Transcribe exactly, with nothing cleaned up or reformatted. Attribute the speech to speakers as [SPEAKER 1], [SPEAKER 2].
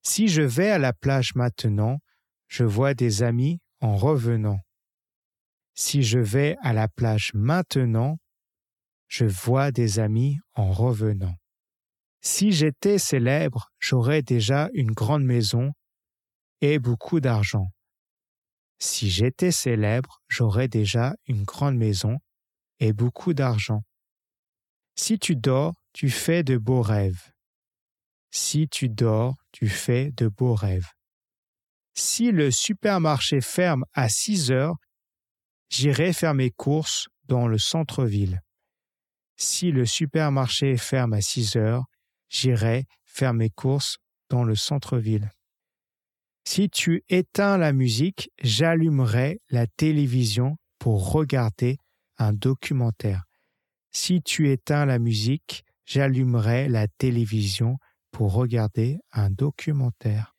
[SPEAKER 1] Si je vais à la plage maintenant, je vois des amis en revenant. Si je vais à la plage maintenant, je vois des amis en revenant. Si j'étais célèbre, j'aurais déjà une grande maison et beaucoup d'argent. Si j'étais célèbre, j'aurais déjà une grande maison et beaucoup d'argent. Si tu dors, tu fais de beaux rêves. Si tu dors, tu fais de beaux rêves. Si le supermarché ferme à six heures, j'irai faire mes courses dans le centre-ville. Si le supermarché ferme à six heures, j'irai faire mes courses dans le centre-ville. Si tu éteins la musique, j'allumerai la télévision pour regarder un documentaire. Si tu éteins la musique, j'allumerai la télévision pour regarder un documentaire.